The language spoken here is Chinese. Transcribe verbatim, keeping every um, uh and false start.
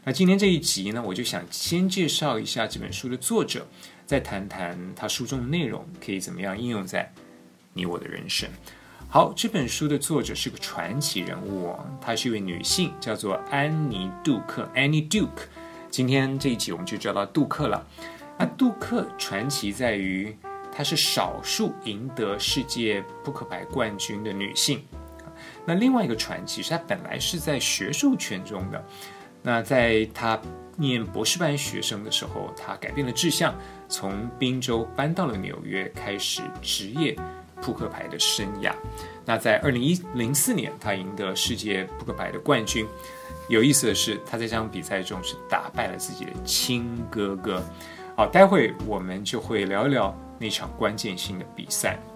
那今天这一集呢，我就想先介绍一下这本书的作者，再谈谈他书中的内容可以怎么样应用在你我的人生。好，这本书的作者是个传奇人物哦，她是一位女性，叫做安妮·杜克 （Annie Duke）。今天这一集我们就叫到杜克了。那杜克传奇在于，她是少数赢得世界扑克牌冠军的女性。那另外一个传奇是，她本来是在学术圈中的。那在她念博士班学生的时候，她改变了志向，从宾州搬到了纽约，开始职业扑克牌的生涯。那在二零零四年，他赢得世界扑克牌的冠军。有意思的是，他在这场比赛中是打败了自己的亲哥哥。好，待会我们就会聊一聊那场关键性的比赛。